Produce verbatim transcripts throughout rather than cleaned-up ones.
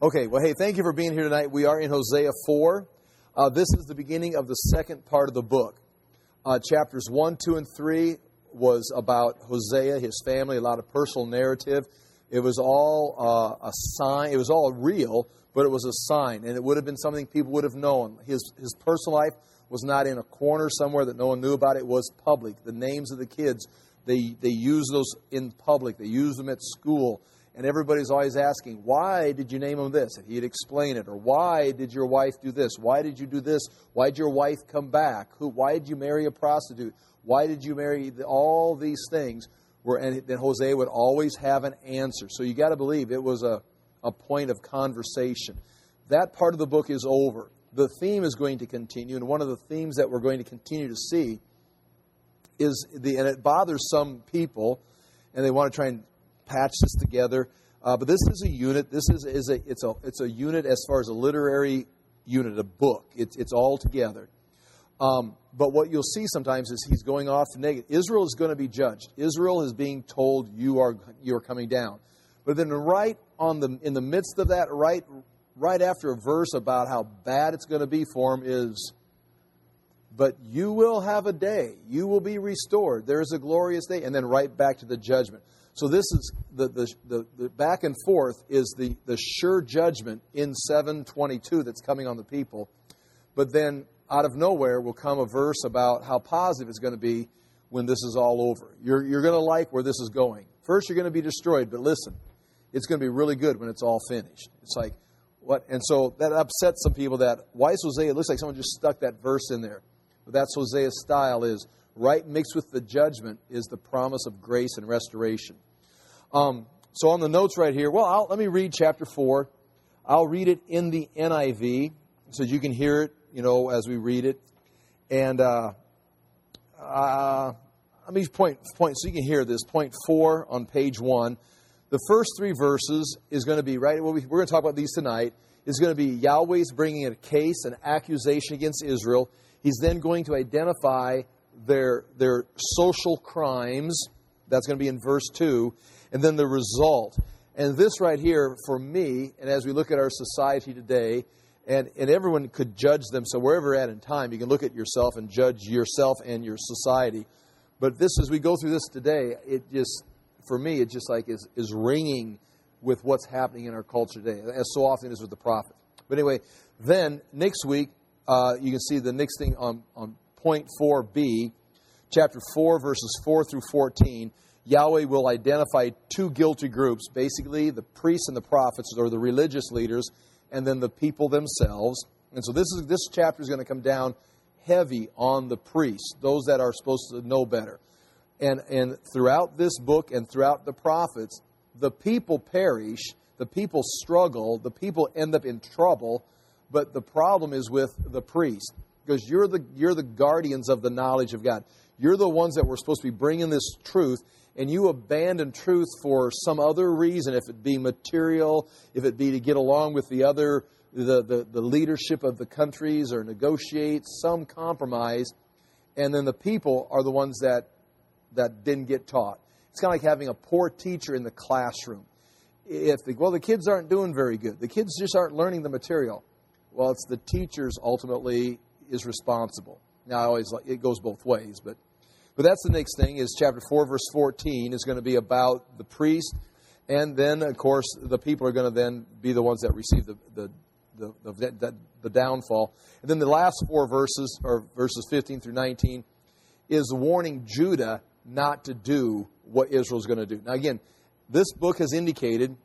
Okay, well, hey, thank you for being here tonight. We are in Hosea four. Uh, this is the beginning of the second part of the book. Uh, chapters one, two, and three was about Hosea, his family, a lot of personal narrative. It was all uh, a sign. It was all real, but it was a sign, and it would have been something people would have known. His his personal life was not in a corner somewhere that no one knew about. It was public. The names of the kids, they they used those in public. They used them at school. And everybody's always asking, why did you name him this? And he'd explain it. Or why did your wife do this? Why did you do this? Why did your wife come back? Who? Why did you marry a prostitute? Why did you marry? All these things were, and then Hosea would always have an answer. So you got to believe it was a, a point of conversation. That part of the book is over. The theme is going to continue, and one of the themes that we're going to continue to see is the, and it bothers some people, and they want to try and patch this together, uh, but this is a unit. This is, is a it's a it's a unit as far as a literary unit, a book. It's it's all together. Um, but what you'll see sometimes is he's going off negative. Israel is going to be judged. Israel is being told you are you are coming down. But then right on the in the midst of that, right right after a verse about how bad it's going to be for him is, but you will have a day. You will be restored. There is a glorious day, and then right back to the judgment. So this is the, the the the back and forth is the the sure judgment in seven twenty-two that's coming on the people. But then out of nowhere will come a verse about how positive it's going to be when this is all over. You're you're going to like where this is going. First you're going to be destroyed, but listen, it's going to be really good when it's all finished. It's like what? And so that upsets some people. That why is Hosea? It looks like someone just stuck that verse in there. But that's Hosea's style. Is right mixed with the judgment is the promise of grace and restoration. Um, so on the notes right here, well, I'll, let me read chapter four. I'll read it in the N I V so you can hear it, you know, as we read it. And uh, uh, let me point, point so you can hear this. Point four on page one. The first three verses is going to be, right, we're going to talk about these tonight, is going to be Yahweh's bringing a case, an accusation against Israel. He's then going to identify their their social crimes. That's going to be in verse two. And then the result. And this right here, for me, and as we look at our society today, and, and everyone could judge them, so wherever you're at in time, you can look at yourself and judge yourself and your society. But this, as we go through this today, it just, for me, it just like is, is ringing with what's happening in our culture today, as so often is with the prophet. But anyway, then next week, uh, you can see the next thing on, on point four B, chapter four, verses four through fourteen, Yahweh will identify two guilty groups, basically the priests and the prophets, or the religious leaders, and then the people themselves. And so this is this chapter is going to come down heavy on the priests, those that are supposed to know better. And and throughout this book and throughout the prophets, the people perish, the people struggle, the people end up in trouble, but the problem is with the priest, because you're the you're the guardians of the knowledge of God. You're the ones that were supposed to be bringing this truth, and you abandon truth for some other reason, if it be material, if it be to get along with the other, the, the, the leadership of the countries, or negotiate some compromise, and then the people are the ones that, that didn't get taught. It's kind of like having a poor teacher in the classroom. If the, well, the kids aren't doing very good. The kids just aren't learning the material. Well, it's the teachers ultimately is responsible. Now, I always it goes both ways, but but that's the next thing is chapter four, verse fourteen is going to be about the priest, and then of course the people are going to then be the ones that receive the the the, the, the, the downfall. And then the last four verses, or verses fifteen through nineteen, is warning Judah not to do what Israel's going to do. Now again, this book has indicated,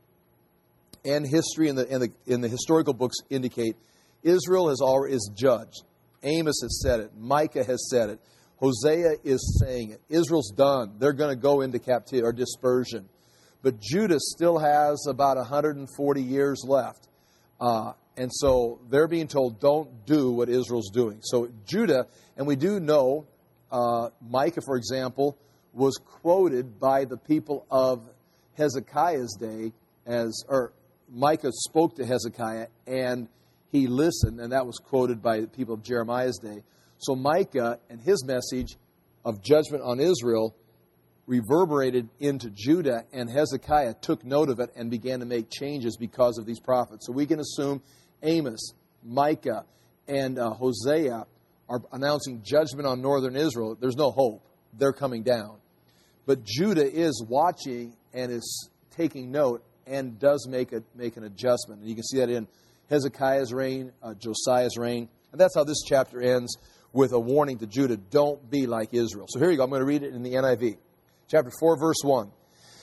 and history and the and the in the historical books indicate, Israel is already is judged. Amos has said it. Micah has said it. Hosea is saying it. Israel's done. They're going to go into captivity or dispersion. But Judah still has about one hundred forty years left. Uh, and so they're being told, don't do what Israel's doing. So Judah, and we do know, uh, Micah, for example, was quoted by the people of Hezekiah's day as, or Micah spoke to Hezekiah, and he listened, and that was quoted by the people of Jeremiah's day. So Micah and his message of judgment on Israel reverberated into Judah, and Hezekiah took note of it and began to make changes because of these prophets. So we can assume Amos, Micah, and uh, Hosea are announcing judgment on northern Israel. There's no hope. They're coming down. But Judah is watching and is taking note and does make a, make an adjustment. And you can see that in Hezekiah's reign, uh, Josiah's reign. And that's how this chapter ends, with a warning to Judah, don't be like Israel. So here you go. I'm going to read it in the N I V. Chapter four, verse one.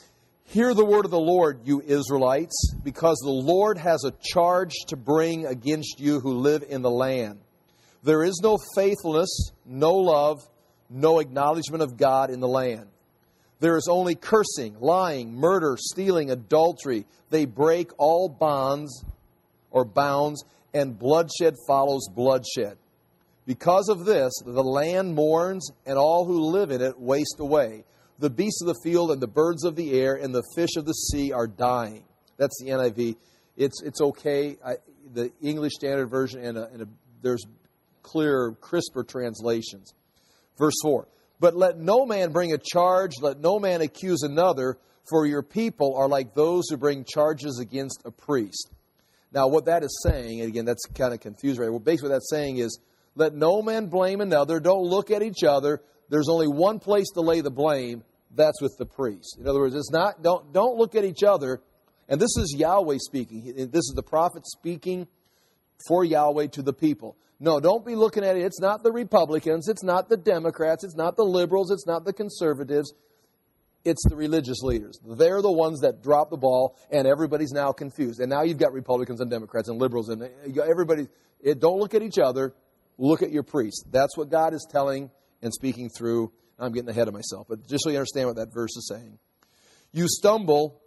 Hear the word of the Lord, you Israelites, because the Lord has a charge to bring against you who live in the land. There is no faithfulness, no love, no acknowledgement of God in the land. There is only cursing, lying, murder, stealing, adultery. They break all bonds or bounds, and bloodshed follows bloodshed. Because of this, the land mourns, and all who live in it waste away. The beasts of the field and the birds of the air and the fish of the sea are dying. That's the N I V. It's it's okay. I, the English Standard Version, and, a, and a, there's clearer, crisper translations. Verse four. But let no man bring a charge, let no man accuse another, for your people are like those who bring charges against a priest. Now, what that is saying, and again, that's kind of confusing, right? Well, basically what that's saying is, let no man blame another. Don't look at each other. There's only one place to lay the blame. That's with the priest. In other words, it's not. Don't don't look at each other. And this is Yahweh speaking. This is the prophet speaking for Yahweh to the people. No, don't be looking at it. It's not the Republicans. It's not the Democrats. It's not the liberals. It's not the conservatives. It's the religious leaders. They're the ones that drop the ball, and everybody's now confused. And now you've got Republicans and Democrats and liberals, and everybody. It, don't look at each other. Look at your priest. That's what God is telling and speaking through. I'm getting ahead of myself, but just so you understand what that verse is saying. You stumble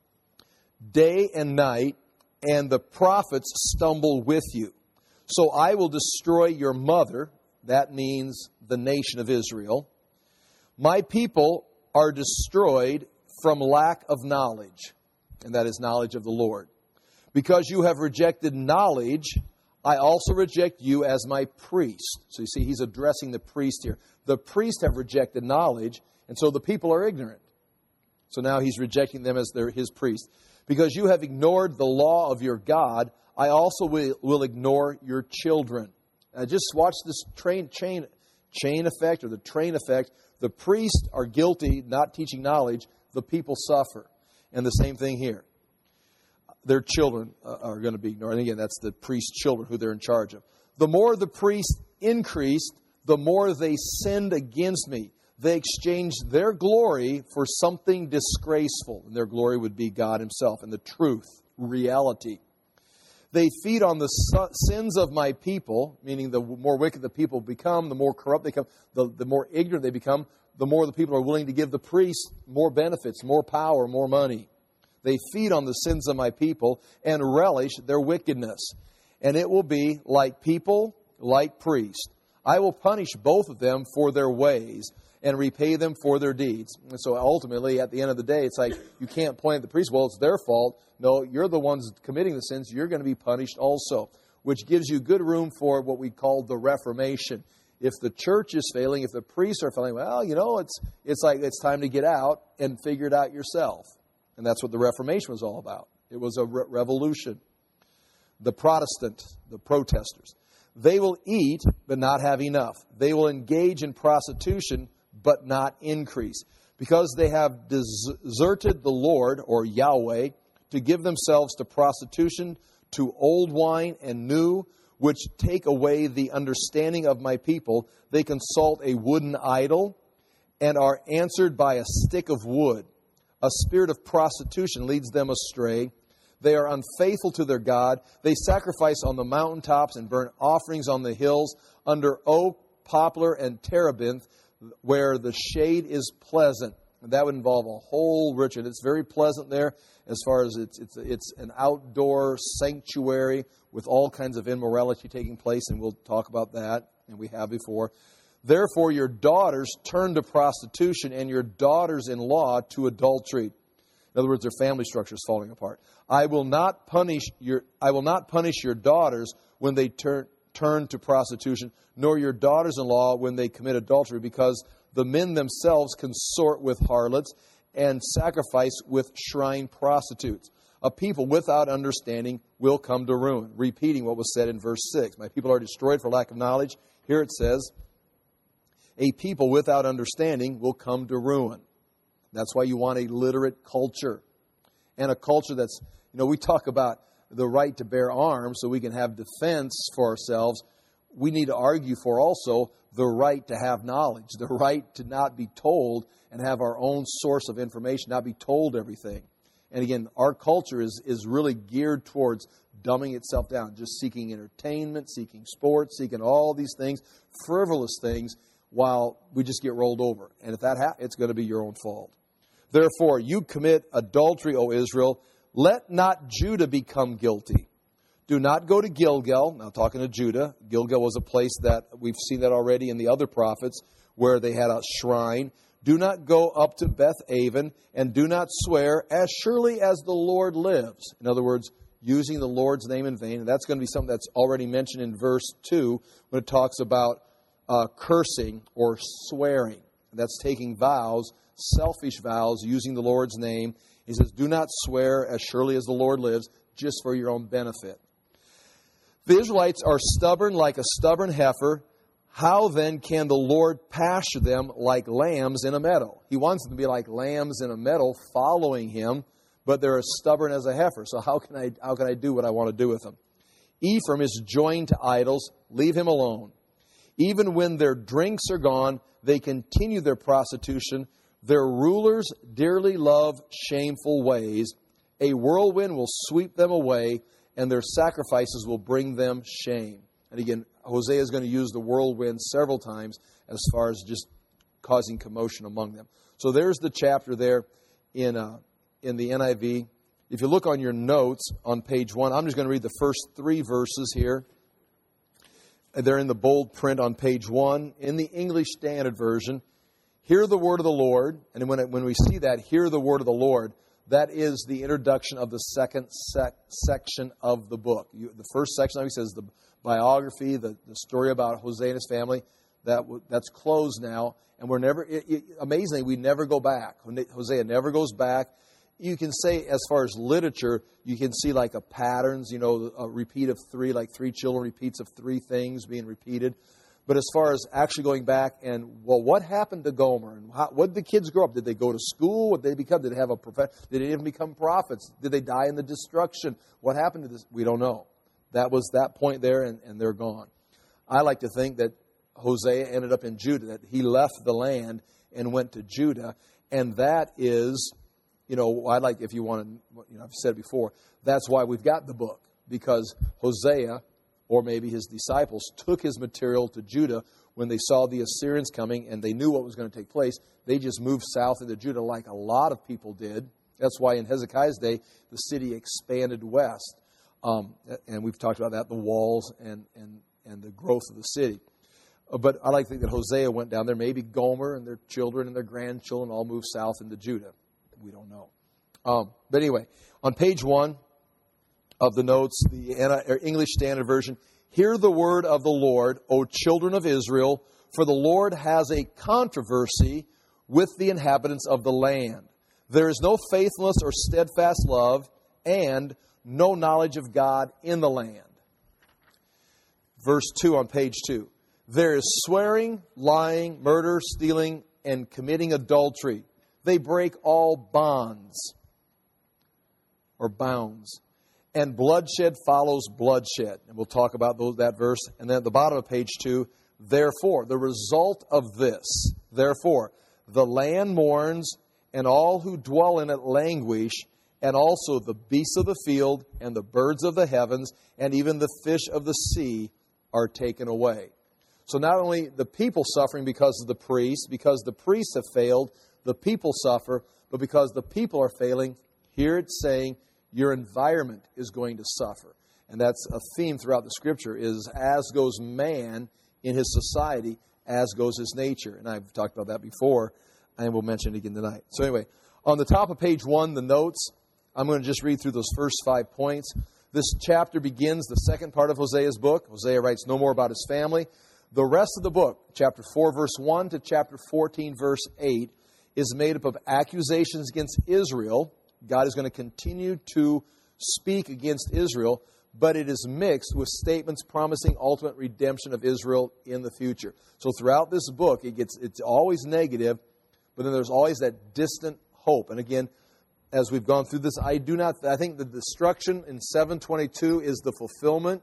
day and night, and the prophets stumble with you. So I will destroy your mother. That means the nation of Israel. My people are destroyed from lack of knowledge, and that is knowledge of the Lord. Because you have rejected knowledge, I also reject you as my priest. So you see, he's addressing the priest here. The priests have rejected knowledge, and so the people are ignorant. So now he's rejecting them as their, his priest. Because you have ignored the law of your God, I also will, will ignore your children. Now just watch this train, chain, chain effect or the train effect. The priests are guilty, not teaching knowledge. The people suffer. And the same thing here. Their children are going to be ignored. And again, that's the priest's children who they're in charge of. The more the priests increased, the more they sinned against me. They exchanged their glory for something disgraceful. And their glory would be God himself and the truth, reality. They feed on the sins of my people, meaning the more wicked the people become, the more corrupt they become, the, the more ignorant they become, the more the people are willing to give the priest more benefits, more power, more money. They feed on the sins of my people and relish their wickedness. And it will be like people, like priests. I will punish both of them for their ways and repay them for their deeds. And so ultimately, at the end of the day, it's like you can't point at the priest, well, it's their fault. No, you're the ones committing the sins. You're going to be punished also, which gives you good room for what we call the Reformation. If the church is failing, if the priests are failing, well, you know, it's it's like it's time to get out and figure it out yourself. And that's what the Reformation was all about. It was a re- revolution. The Protestants, the protesters, they will eat but not have enough. They will engage in prostitution but not increase. Because they have deserted the Lord, or Yahweh, to give themselves to prostitution, to old wine and new, which take away the understanding of my people. They consult a wooden idol and are answered by a stick of wood. A spirit of prostitution leads them astray. They are unfaithful to their God. They sacrifice on the mountaintops and burn offerings on the hills under oak, poplar, and terebinth, where the shade is pleasant. And that would involve a whole ritual. It's very pleasant there as far as it's, it's, it's an outdoor sanctuary with all kinds of immorality taking place, and we'll talk about that, and we have before. Therefore, your daughters turn to prostitution, and your daughters-in-law to adultery. In other words, their family structure is falling apart. I will not punish your I will not punish your daughters when they turn turn to prostitution, nor your daughters-in-law when they commit adultery, because The men themselves consort with harlots and sacrifice with shrine prostitutes. A people without understanding will come to ruin. Repeating what was said in verse six. My people are destroyed for lack of knowledge. Here it says, a people without understanding will come to ruin. That's why you want a literate culture. And a culture that's, you know, we talk about the right to bear arms so we can have defense for ourselves. We need to argue for also the right to have knowledge, the right to not be told and have our own source of information, not be told everything. And again, our culture is, is really geared towards dumbing itself down, just seeking entertainment, seeking sports, seeking all these things, frivolous things, while we just get rolled over. And if that happens, it's going to be your own fault. Therefore, you commit adultery, O Israel. Let not Judah become guilty. Do not go to Gilgal. Now, talking to Judah, Gilgal was a place that we've seen that already in the other prophets where they had a shrine. Do not go up to Beth-aven, and do not swear, as surely as the Lord lives. In other words, using the Lord's name in vain. And that's going to be something that's already mentioned in verse two when it talks about uh, cursing or swearing. That's taking vows, selfish vows, using the Lord's name. He says, do not swear, as surely as the Lord lives, just for your own benefit. The Israelites are stubborn like a stubborn heifer. How then can the Lord pasture them like lambs in a meadow? He wants them to be like lambs in a meadow following Him, but they're as stubborn as a heifer. So how can I how can I do what I want to do with them? Ephraim is joined to idols. Leave him alone. Even when their drinks are gone, they continue their prostitution. Their rulers dearly love shameful ways. A whirlwind will sweep them away, and their sacrifices will bring them shame. And again, Hosea is going to use the whirlwind several times as far as just causing commotion among them. So there's the chapter there in uh, in the N I V. If you look on your notes on page one, I'm just going to read the first three verses here. They're in the bold print on page one. In the English Standard Version, hear the word of the Lord. And when, it, when we see that, hear the word of the Lord, that is the introduction of the second sec- section of the book. You, the first section, like he says, the biography, the, the story about Hosea and his family, that that's closed now. And we're never, it, it, amazingly, we never go back. Hosea never goes back. You can say, as far as literature, you can see like a patterns, you know, a repeat of three, like three children repeats of three things being repeated. But as far as actually going back and, well, what happened to Gomer? And how, what did the kids grow up? Did they go to school? What did they become? Did they have a prof- Did they even become prophets? Did they die in the destruction? What happened to this? We don't know. That was that point there, and, and they're gone. I like to think that Hosea ended up in Judah, that he left the land and went to Judah. And that is, you know, I like, if you want to, you know, I've said it before, that's why we've got the book. Because Hosea, or maybe his disciples, took his material to Judah when they saw the Assyrians coming and they knew what was going to take place. They just moved south into Judah like a lot of people did. That's why in Hezekiah's day, the city expanded west. Um, and we've talked about that, the walls and, and, and the growth of the city. Uh, but I like to think that Hosea went down there. Maybe Gomer and their children and their grandchildren all moved south into Judah. We don't know. Um, but anyway, on page one of the notes, the English Standard Version, hear the word of the Lord, O children of Israel, for the Lord has a controversy with the inhabitants of the land. There is no faithfulness or steadfast love, and no knowledge of God in the land. Verse two on page two. There is swearing, lying, murder, stealing, and committing adultery. They break all bonds or bounds. And bloodshed follows bloodshed. And we'll talk about those, that verse. And then at the bottom of page two, therefore, the result of this, therefore, the land mourns, and all who dwell in it languish, and also the beasts of the field, and the birds of the heavens, and even the fish of the sea are taken away. So not only the people suffering because of the priests, because the priests have failed, the people suffer, but because the people are failing, here it's saying your environment is going to suffer. And that's a theme throughout the Scripture, is as goes man in his society, as goes his nature. And I've talked about that before, and we'll mention it again tonight. So anyway, on the top of page one, the notes, I'm going to just read through those first five points. This chapter begins the second part of Hosea's book. Hosea writes no more about his family, The rest of the book, chapter four, verse one to chapter fourteen, verse eight, is made up of accusations against Israel. God is going to continue to speak against Israel, but it is mixed with statements promising ultimate redemption of Israel in the future. So throughout this book, it gets it's always negative, but then there's always that distant hope. And again, as we've gone through this, I do not. I think the destruction in seven twenty-two is the fulfillment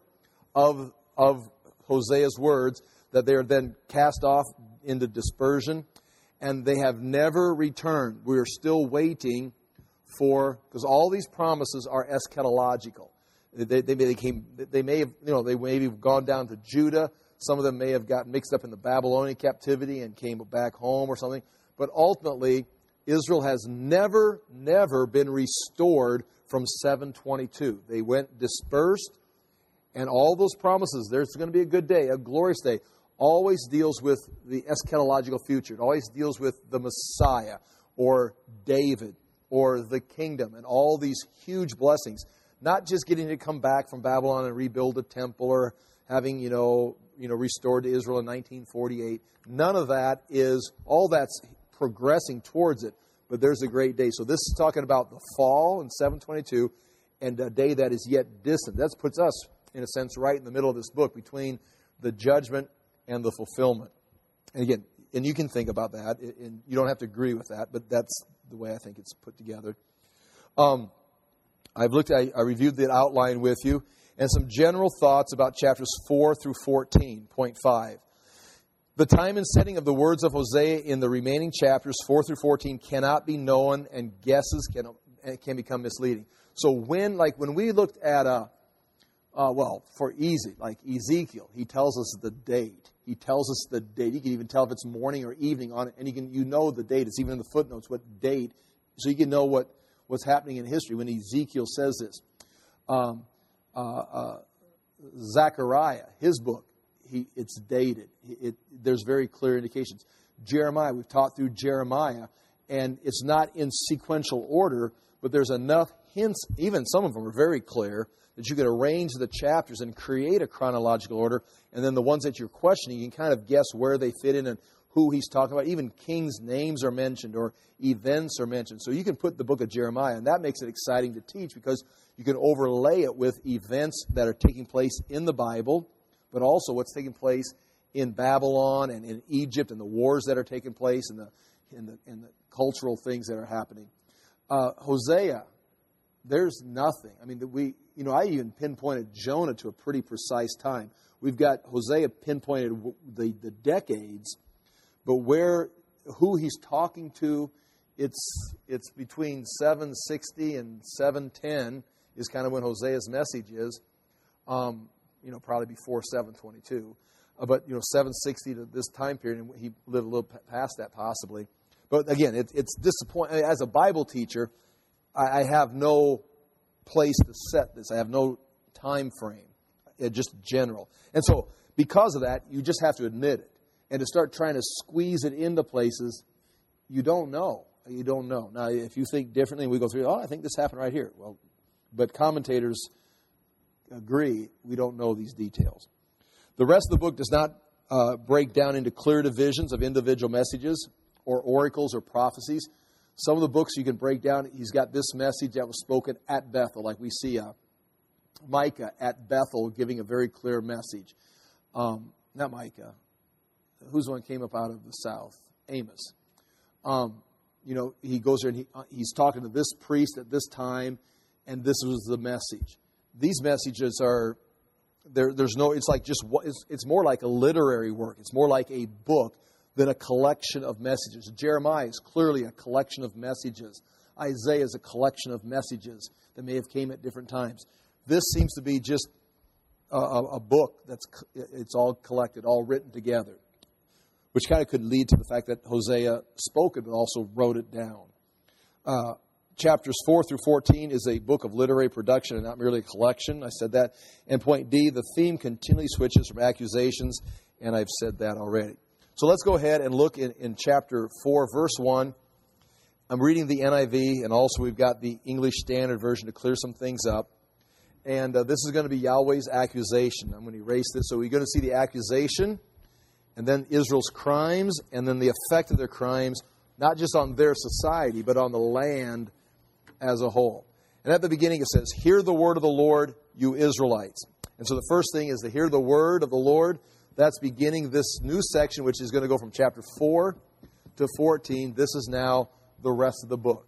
of of Hosea's words, that they are then cast off into dispersion, and they have never returned. We are still waiting for, because all these promises are eschatological. They, they, they came. They may have, you know, they may have gone down to Judah. Some of them may have gotten mixed up in the Babylonian captivity and came back home or something. But ultimately, Israel has never, never been restored from seven twenty-two. They went dispersed, and all those promises, there's going to be a good day, a glorious day, always deals with the eschatological future. It always deals with the Messiah or David or the kingdom and all these huge blessings. Not just getting to come back from Babylon and rebuild a temple or having, you know, you know, restored to Israel in nineteen forty-eight. None of that is, all that's progressing towards it. But there's a great day. So this is talking about the fall in seven twenty-two and a day that is yet distant. That puts us, in a sense, right in the middle of this book between the judgment and the fulfillment. And again, and you can think about that, and you don't have to agree with that, but that's the way I think it's put together. Um, I've looked at, I reviewed the outline with you, and some general thoughts about chapters four through fourteen, point five. The time and setting of the words of Hosea in the remaining chapters, four through fourteen, cannot be known, and guesses can, can become misleading. So when, like when we looked at, uh, uh, well, for easy, like Ezekiel, he tells us the date. He tells us the date. You can even tell if it's morning or evening on it, and you can you know the date. It's even in the footnotes what date, so you can know what, what's happening in history when Ezekiel says this. Um, uh, uh, Zechariah, his book, he, it's dated. It, it, there's very clear indications. Jeremiah, we've taught through Jeremiah, and it's not in sequential order, but there's enough hints, even some of them are very clear, that you could arrange the chapters and create a chronological order, and then the ones that you're questioning, you can kind of guess where they fit in and who he's talking about. Even kings' names are mentioned or events are mentioned. So you can put the book of Jeremiah, and that makes it exciting to teach because you can overlay it with events that are taking place in the Bible, but also what's taking place in Babylon and in Egypt and the wars that are taking place and the, and the, and the cultural things that are happening. Uh, Hosea, there's nothing. I mean, we, you know, I even pinpointed Jonah to a pretty precise time. We've got Hosea pinpointed the, the decades, but where, who he's talking to, it's it's between seven sixty and seven ten is kind of when Hosea's message is. Um, you know, probably before seven twenty-two. Uh, but, you know, seven sixty to this time period, and he lived a little past that possibly. But again, it, it's disappointing. As a Bible teacher, I, I have no place to set this. I have no time frame, it, just general. And so because of that, you just have to admit it. And to start trying to squeeze it into places, you don't know. You don't know. Now, if you think differently, we go through, oh, I think this happened right here. Well, but commentators agree, we don't know these details. The rest of the book does not uh, break down into clear divisions of individual messages or oracles or prophecies. Some of the books you can break down, he's got this message that was spoken at Bethel, like we see uh, Micah at Bethel giving a very clear message. Um, not Micah. Who's the one that came up out of the south? Amos. Um, you know, he goes there and he, uh, he's talking to this priest at this time, and this was the message. These messages are, there, there's no, it's like just, it's, it's more like a literary work. It's more like a book than a collection of messages. Jeremiah is clearly a collection of messages. Isaiah is a collection of messages that may have came at different times. This seems to be just a, a, a book that's, it's all collected, all written together, which kind of could lead to the fact that Hosea spoke it, but also wrote it down. Uh, chapters four through fourteen is a book of literary production and not merely a collection. I said that. And point D, the theme continually switches from accusations, and I've said that already. So let's go ahead and look in, in chapter four, verse one. I'm reading the N I V, and also we've got the English Standard Version to clear some things up. And uh, this is going to be Yahweh's accusation. I'm going to erase this. So we're going to see the accusation, and then Israel's crimes, and then the effect of their crimes, not just on their society, but on the land as a whole. And at the beginning it says, hear the word of the Lord, you Israelites. And so the first thing is to hear the word of the Lord. That's beginning this new section, which is going to go from chapter four to fourteen. This is now the rest of the book.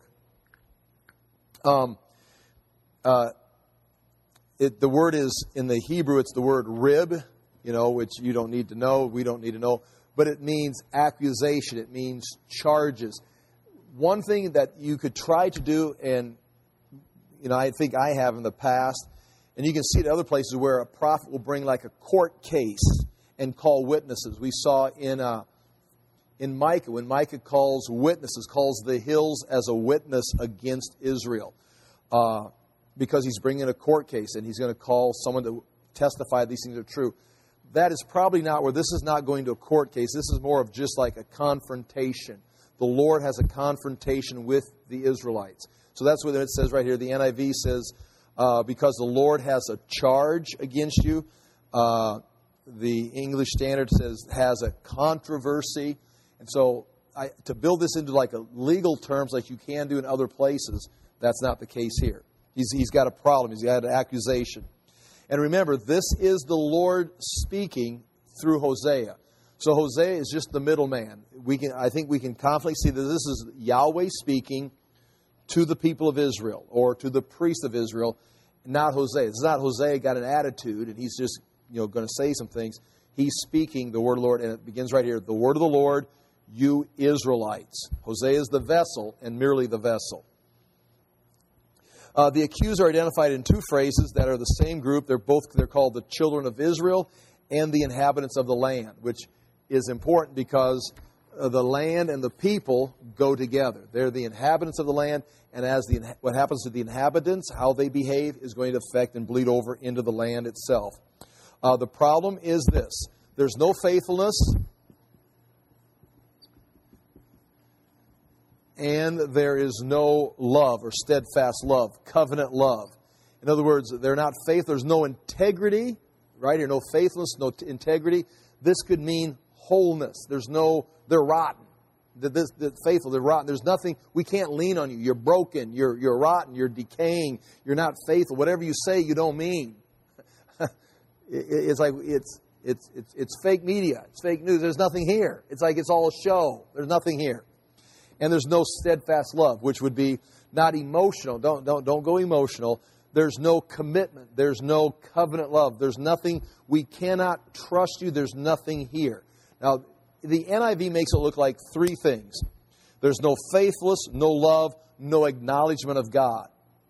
Um, uh, it, the word is, in the Hebrew, it's the word rib, you know, which you don't need to know, we don't need to know. But it means accusation. It means charges. One thing that you could try to do, and you know, I think I have in the past, and you can see it other places where a prophet will bring like a court case and call witnesses. We saw in uh, in Micah, when Micah calls witnesses, calls the hills as a witness against Israel, uh, because he's bringing a court case and he's going to call someone to testify these things are true. That is probably not where, this is not going to a court case. This is more of just like a confrontation. The Lord has a confrontation with the Israelites. So that's what it says right here. The N I V says, uh, because the Lord has a charge against you. Uh, the English Standard says, has a controversy. And so I, to build this into like a legal terms like you can do in other places, that's not the case here. He's, he's got a problem. He's got an accusation. And remember, this is the Lord speaking through Hosea. So Hosea is just the middleman. We can, I think we can confidently see that this is Yahweh speaking to the people of Israel, or to the priest of Israel, not Hosea. It's not Hosea got an attitude and he's just, you know, going to say some things. He's speaking the word of the Lord, and it begins right here. The word of the Lord, you Israelites. Hosea is the vessel and merely the vessel. Uh, the accused are identified in two phrases that are the same group. They're both, they're called the children of Israel and the inhabitants of the land, which is important because uh, the land and the people go together. They're the inhabitants of the land, and as the what happens to the inhabitants, how they behave, is going to affect and bleed over into the land itself. Uh, the problem is this. There's no faithfulness, and there is no love or steadfast love, covenant love. In other words, they're not faithful. There's no integrity, right here, no faithfulness, no t- integrity. This could mean wholeness. There's no, they're rotten. The, this, the faithful, they're rotten. There's nothing, we can't lean on you. You're broken, you're, you're rotten, you're decaying, you're not faithful. Whatever you say, you don't mean. it, it's like, it's, it's, it's, it's fake media. It's fake news. There's nothing here. It's like it's all a show. There's nothing here. And there's no steadfast love, which would be not emotional. Don't, don't, don't go emotional. There's no commitment. There's no covenant love. There's nothing. We cannot trust you. There's nothing here. Now, the N I V makes it look like three things. There's no faithfulness, no love, no acknowledgement of God.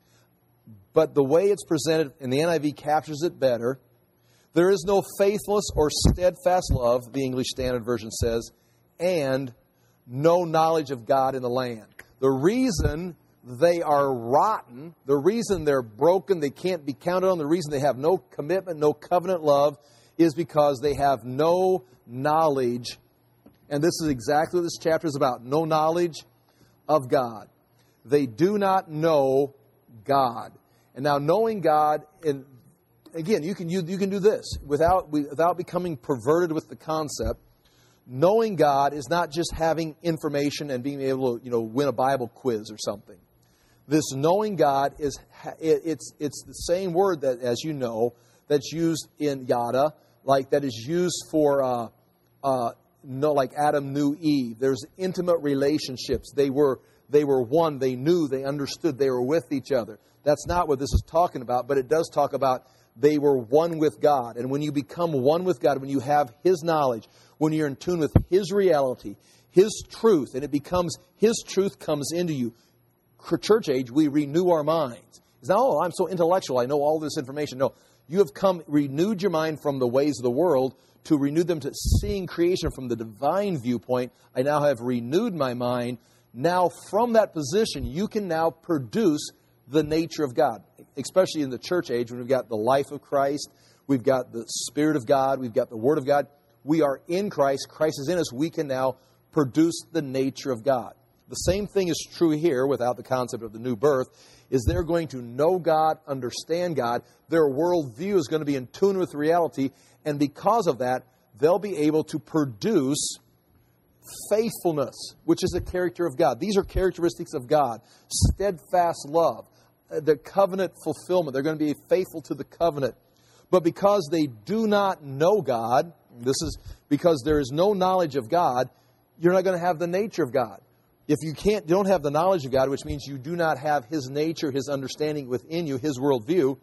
But the way it's presented, and the N I V captures it better, there is no faithfulness or steadfast love, the English Standard Version says, and no knowledge of God in the land. The reason they are rotten, the reason they're broken, they can't be counted on, the reason they have no commitment, no covenant love, is because they have no knowledge. And this is exactly what this chapter is about. No knowledge of God. They do not know God. And now knowing God, and again, you can you, you can do this without without becoming perverted with the concept. Knowing God is not just having information and being able to, you know, win a Bible quiz or something. This knowing God is it, it's it's the same word that, as you know, that's used in Yada, like that is used for uh, uh, no, like Adam knew Eve. There's intimate relationships. They were they were one. They knew. They understood. They were with each other. That's not what this is talking about, but it does talk about they were one with God. And when you become one with God, when you have His knowledge, when you're in tune with His reality, His truth, and it becomes His truth comes into you. Church age, we renew our minds. It's not, oh, I'm so intellectual, I know all this information. No, you have come, renewed your mind from the ways of the world to renew them to seeing creation from the divine viewpoint. I now have renewed my mind. Now, from that position, you can now produce the nature of God, especially in the church age when we've got the life of Christ, we've got the Spirit of God, we've got the Word of God. We are in Christ. Christ is in us. We can now produce the nature of God. The same thing is true here without the concept of the new birth, is they're going to know God, understand God. Their worldview is going to be in tune with reality. And because of that, they'll be able to produce faithfulness, which is a character of God. These are characteristics of God. Steadfast love, the covenant fulfillment. They're going to be faithful to the covenant. But because they do not know God, this is because there is no knowledge of God, you're not going to have the nature of God. If you can't, you don't have the knowledge of God, which means you do not have His nature, His understanding within you, His worldview,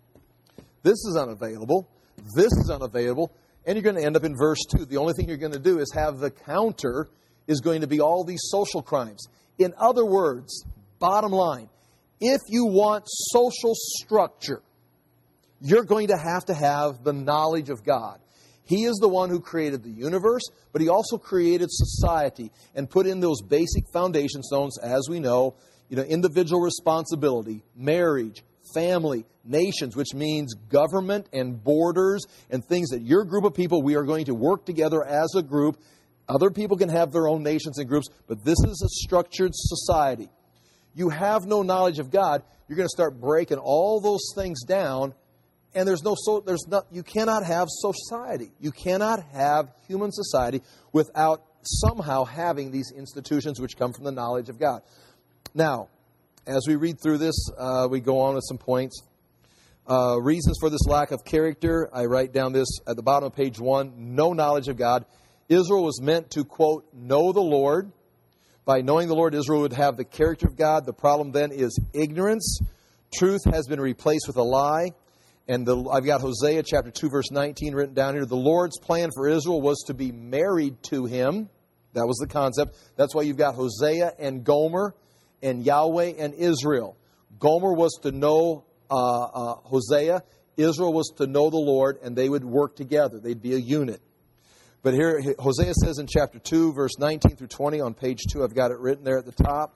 this is unavailable. This is unavailable. And you're going to end up in verse two. The only thing you're going to do is have the counter is going to be all these social crimes. In other words, bottom line, if you want social structure, you're going to have to have the knowledge of God. He is the one who created the universe, but He also created society and put in those basic foundation stones, as we know, you know, individual responsibility, marriage, family, nations, which means government and borders and things that your group of people, we are going to work together as a group. Other people can have their own nations and groups, but this is a structured society. You have no knowledge of God, you're going to start breaking all those things down, and there's no so there's not you cannot have society. You cannot have human society without somehow having these institutions which come from the knowledge of God. Now, as we read through this, uh, we go on with some points. Uh, reasons for this lack of character. I write down this at the bottom of page one. No knowledge of God. Israel was meant to, quote, know the Lord. By knowing the Lord, Israel would have the character of God. The problem then is ignorance. Truth has been replaced with a lie. And the, I've got Hosea chapter two, verse nineteen written down here. The Lord's plan for Israel was to be married to Him. That was the concept. That's why you've got Hosea and Gomer and Yahweh and Israel. Gomer was to know uh, uh, Hosea. Israel was to know the Lord, and they would work together. They'd be a unit. But here, Hosea says in chapter two, verse nineteen through twenty on page two, I've got it written there at the top.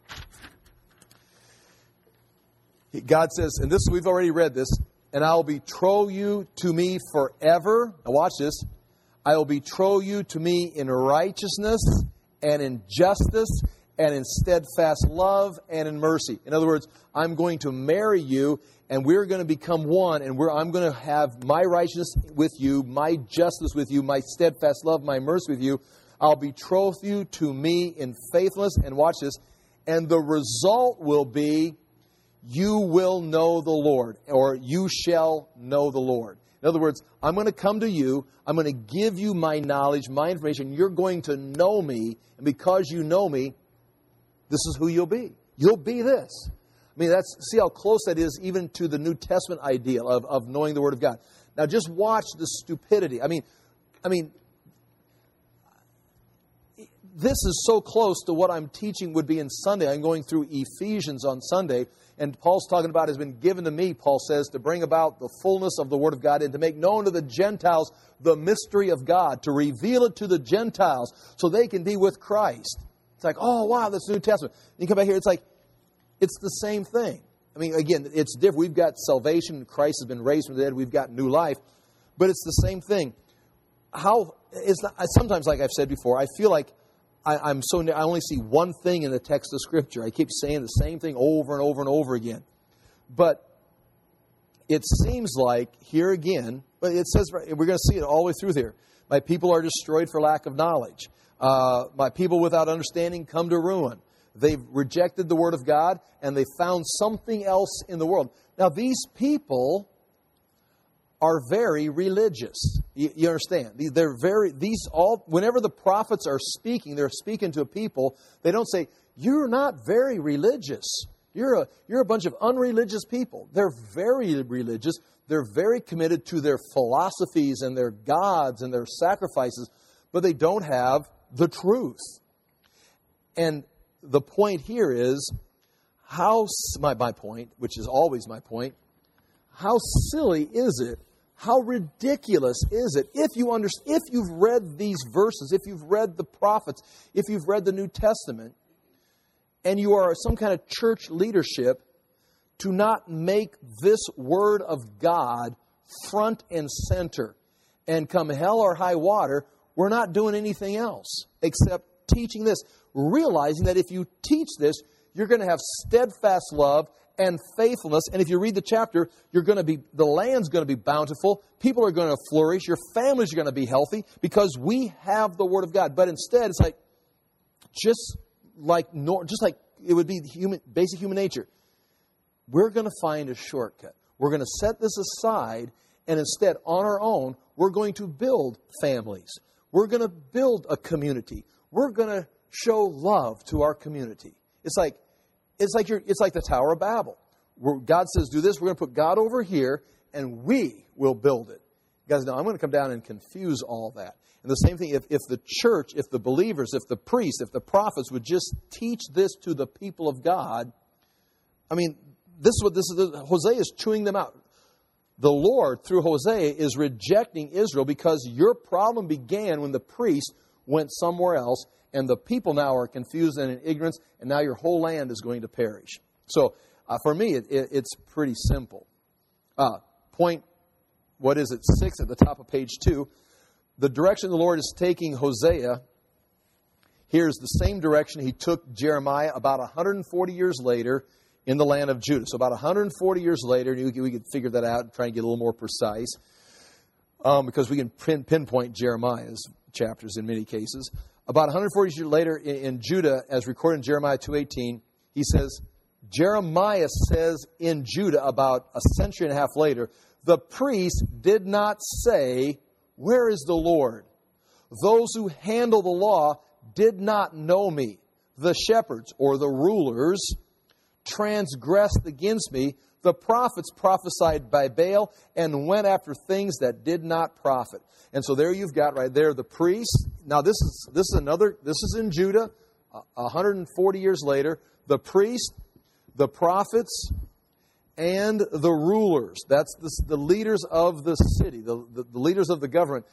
God says, and this we've already read this, and I'll betroth you to me forever. Now watch this. I will betroth you to me in righteousness and in justice and in steadfast love and in mercy. In other words, I'm going to marry you, and we're going to become one, and we're, I'm going to have my righteousness with you, my justice with you, my steadfast love, my mercy with you. I'll betroth you to me in faithfulness, and watch this, and the result will be you will know the Lord, or you shall know the Lord. In other words, I'm going to come to you, I'm going to give you my knowledge, my information, you're going to know me, and because you know me, this is who you'll be. You'll be this. I mean, that's see how close that is even to the New Testament ideal of, of knowing the Word of God. Now, just watch the stupidity. I mean, I mean, this is so close to what I'm teaching would be in Sunday. I'm going through Ephesians on Sunday, and Paul's talking about has been given to me, Paul says, to bring about the fullness of the Word of God and to make known to the Gentiles the mystery of God, to reveal it to the Gentiles so they can be with Christ. It's like, oh, wow, that's the New Testament. And you come back here, it's like, it's the same thing. I mean, again, it's different. We've got salvation. Christ has been raised from the dead. We've got new life. But it's the same thing. How, it's not, sometimes, like I've said before, I feel like I, I'm so, I only see one thing in the text of Scripture. I keep saying the same thing over and over and over again. But it seems like, here again, but it says, we're going to see it all the way through there. My people are destroyed for lack of knowledge. Uh, my people without understanding come to ruin. They've rejected the Word of God, and they found something else in the world. Now, these people are very religious. You, you understand? They're very, these all, whenever the prophets are speaking, they're speaking to a people, they don't say, you're not very religious. You're a, you're a bunch of unreligious people. They're very religious. They're very committed to their philosophies and their gods and their sacrifices, but they don't have the truth. And the point here is, how, my, my point, which is always my point, how silly is it, how ridiculous is it, if, you under, if you've read these verses, if you've read the prophets, if you've read the New Testament, and you are some kind of church leadership, to not make this Word of God front and center. And come hell or high water, we're not doing anything else except teaching this. Realizing that if you teach this, you're going to have steadfast love and faithfulness. And if you read the chapter, you're going to be, the land's going to be bountiful. People are going to flourish. Your families are going to be healthy because we have the Word of God. But instead, it's like, just like, just like it would be human, basic human nature. We're going to find a shortcut. We're going to set this aside, and instead, on our own, we're going to build families. We're going to build a community. We're going to show love to our community. It's like it's like you're, it's like the Tower of Babel, where God says, "Do this." We're going to put God over here, and we will build it. You guys know I'm going to come down and confuse all that. And the same thing, if, if the church, if the believers, if the priests, if the prophets would just teach this to the people of God, I mean, this is what this is. Hosea is chewing them out. The Lord, through Hosea, is rejecting Israel because your problem began when the priest went somewhere else, and the people now are confused and in ignorance, and now your whole land is going to perish. So, uh, for me, it, it, it's pretty simple. Uh, point, what is it, six at the top of page two. The direction the Lord is taking Hosea here is the same direction He took Jeremiah about one hundred forty years later in the land of Judah. So about one hundred forty years later, we could figure that out and try and get a little more precise, um, because we can pin, pinpoint Jeremiah's chapters in many cases. About one hundred forty years later in, in Judah, as recorded in Jeremiah two eighteen, he says, Jeremiah says in Judah about a century and a half later, the priests did not say, "Where is the Lord?" Those who handle the law did not know me. The shepherds, or the rulers, transgressed against me. The prophets prophesied by Baal and went after things that did not profit. And so there you've got right there the priests. Now this is this is another, this is in Judah, one hundred forty years later. The priests, the prophets, and the rulers. That's the, the leaders of the city, the, the, the leaders of the government.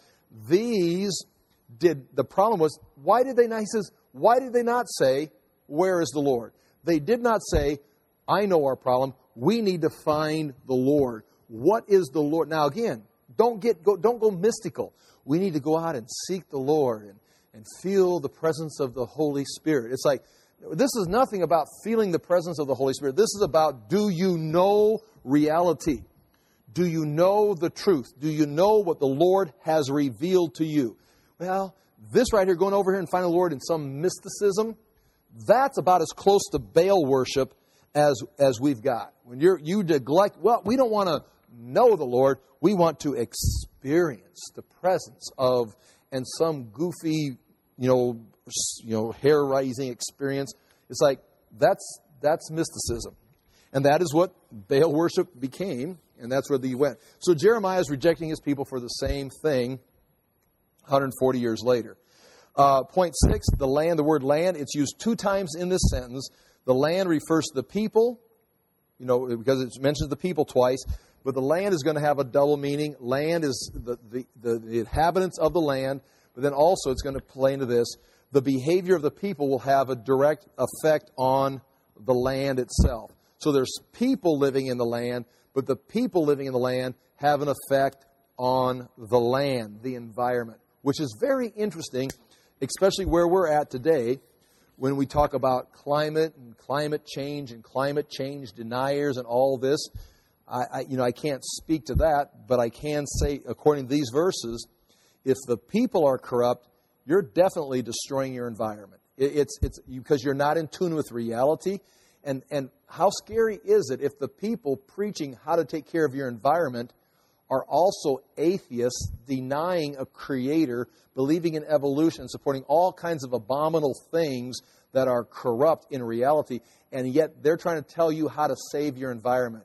These did, the problem was, why did they not, he says, why did they not say, "Where is the Lord?" They did not say, "I know our problem. We need to find the Lord." What is the Lord? Now again, don't get go, don't go mystical. We need to go out and seek the Lord and, and feel the presence of the Holy Spirit. It's like, this is nothing about feeling the presence of the Holy Spirit. This is about, do you know reality? Do you know the truth? Do you know what the Lord has revealed to you? Well, this right here, going over here and finding the Lord in some mysticism, that's about as close to Baal worship as as we've got. When you're you neglect, well, we don't want to know the Lord. We want to experience the presence of, and some goofy, you know, you know, hair-raising experience. It's like that's that's mysticism, and that is what Baal worship became, and that's where they went. So Jeremiah is rejecting his people for the same thing, one hundred forty years later. Uh, point six, the land, the word land, it's used two times in this sentence. The land refers to the people, you know, because it mentions the people twice, but the land is going to have a double meaning. Land is the, the, the, the inhabitants of the land, but then also it's going to play into this. The behavior of the people will have a direct effect on the land itself. So there's people living in the land, but the people living in the land have an effect on the land, the environment, which is very interesting, especially where we're at today when we talk about climate and climate change and climate change deniers and all this. I, I, you know, I can't speak to that, but I can say, according to these verses, if the people are corrupt, you're definitely destroying your environment. It, it's it's because you're not in tune with reality. And and how scary is it if the people preaching how to take care of your environment are also atheists, denying a creator, believing in evolution, supporting all kinds of abominable things that are corrupt in reality, and yet they're trying to tell you how to save your environment.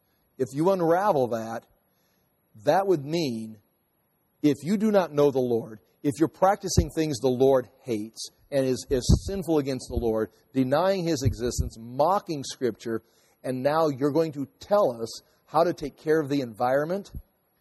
If you unravel that, that would mean if you do not know the Lord, if you're practicing things the Lord hates and is, is sinful against the Lord, denying His existence, mocking Scripture, and now you're going to tell us how to take care of the environment,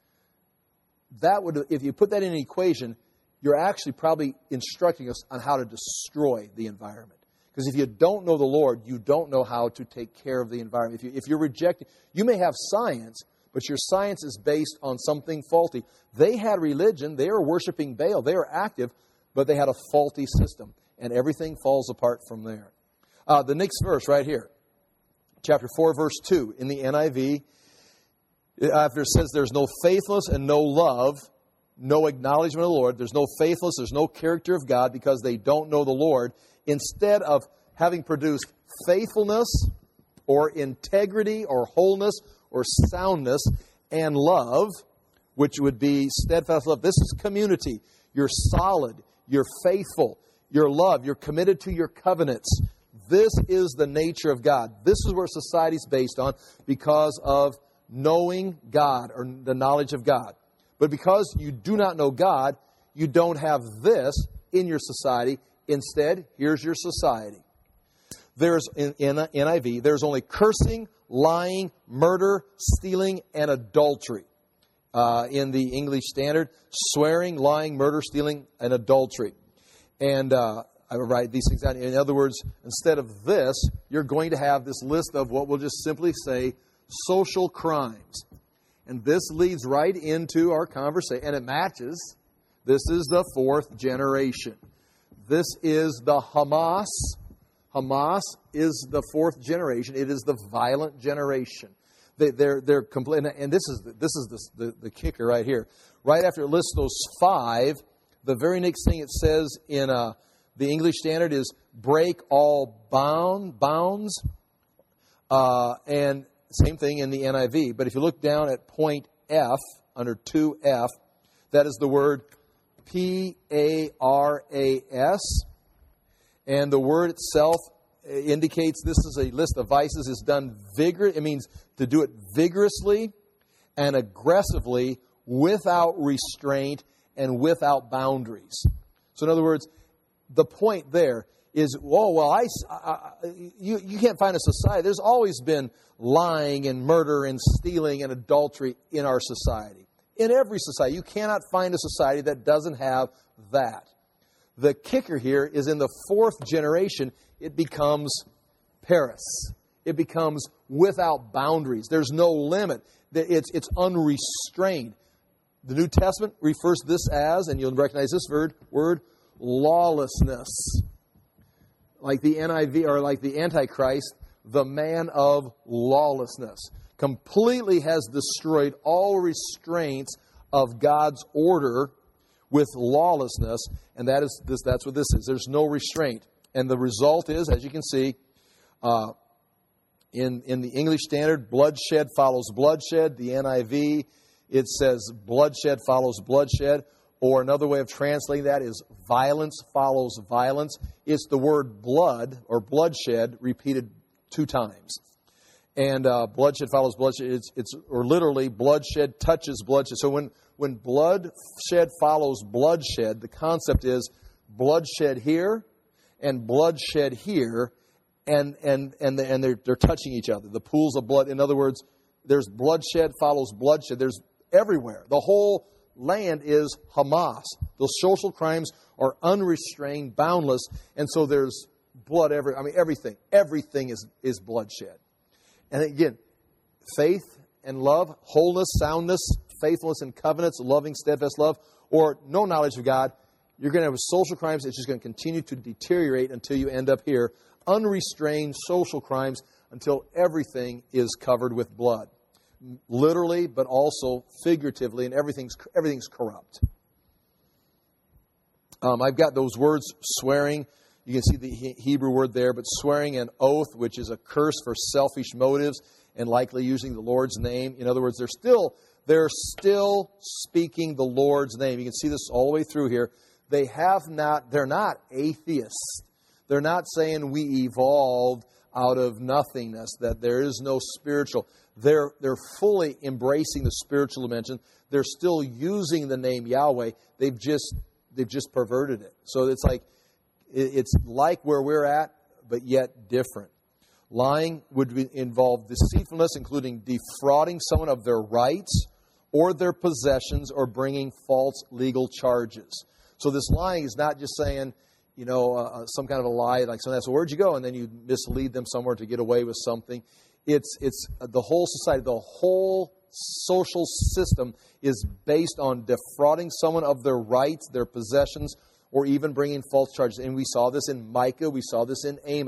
that would, if you put that in an equation, you're actually probably instructing us on how to destroy the environment. Because if you don't know the Lord, you don't know how to take care of the environment. If, you, if you're rejecting, you may have science, but your science is based on something faulty. They had religion, they were worshiping Baal, they were active, but they had a faulty system, and everything falls apart from there. Uh, the next verse right here, chapter four, verse two, in the N I V, after it says there's no faithfulness and no love, no acknowledgement of the Lord, there's no faithfulness, there's no character of God because they don't know the Lord, instead of having produced faithfulness or integrity or wholeness or soundness and love, which would be steadfast love. This is community. You're solid. You're faithful. You're loved. You're committed to your covenants. This is the nature of God. This is where society is based on because of knowing God or the knowledge of God. But because you do not know God, you don't have this in your society. Instead, here's your society. There's, in, in N I V, there's only cursing, lying, murder, stealing, and adultery. Uh, in the English Standard, swearing, lying, murder, stealing, and adultery. And uh, I write these things down. In other words, instead of this, you're going to have this list of what we'll just simply say social crimes. And this leads right into our conversation, and it matches. This is the fourth generation. This is the Hamas. Hamas is the fourth generation. It is the violent generation. They, they're they're complete, and this is this is the, the the kicker right here. Right after it lists those five, the very next thing it says in uh, the English Standard is break all bound bounds, uh, and same thing in the N I V. But if you look down at point F under two F, that is the word P A R A S, and the word itself indicates this is a list of vices is done vigor. It means to do it vigorously and aggressively without restraint and without boundaries. So in other words, the point there is, oh, well, I, I, you, you can't find a society. There's always been lying and murder and stealing and adultery in our society. In every society. You cannot find a society that doesn't have that. The kicker here is in the fourth generation, it becomes Paris. It becomes without boundaries. There's no limit. It's, it's unrestrained. The New Testament refers to this as, and you'll recognize this word, word lawlessness. Like the N I V, or like the Antichrist, the man of lawlessness. Completely has destroyed all restraints of God's order with lawlessness, and that is this. That's what this is. There's no restraint. And the result is, as you can see, uh, in, in the English Standard, bloodshed follows bloodshed. The N I V, it says bloodshed follows bloodshed. Or another way of translating that is violence follows violence. It's the word blood or bloodshed repeated two times. And uh, bloodshed follows bloodshed. It's, it's or literally bloodshed touches bloodshed. So when, when bloodshed follows bloodshed, the concept is bloodshed here and bloodshed here, and and and, the, and they're, they're touching each other. The pools of blood. In other words, there's bloodshed follows bloodshed. There's everywhere. The whole land is Hamas. Those social crimes are unrestrained, boundless, and so there's blood every. I mean, everything. Everything is is bloodshed. And again, faith and love, wholeness, soundness, faithfulness and covenants, loving, steadfast love, or no knowledge of God, you're going to have social crimes. It's just going to continue to deteriorate until you end up here. Unrestrained social crimes until everything is covered with blood. Literally, but also figuratively, and everything's everything's corrupt. Um, I've got those words, swearing. You can see the Hebrew word there, but swearing an oath, which is a curse for selfish motives and likely using the Lord's name. In other words, they're still they're still speaking the Lord's name. You can see this all the way through here. They have not. They're not atheists. They're not saying we evolved out of nothingness, that there is no spiritual. They're they're fully embracing the spiritual dimension. They're still using the name Yahweh. They've just they've just perverted it. So it's like it's like where we're at, but yet different. Lying would be, involve deceitfulness, including defrauding someone of their rights or their possessions or bringing false legal charges. So this lying is not just saying, you know, uh, some kind of a lie, like someone asks, well, where'd you go? And then you mislead them somewhere to get away with something. It's it's the whole society, the whole social system is based on defrauding someone of their rights, their possessions, or even bringing false charges. And we saw this in Micah. We saw this in Amos,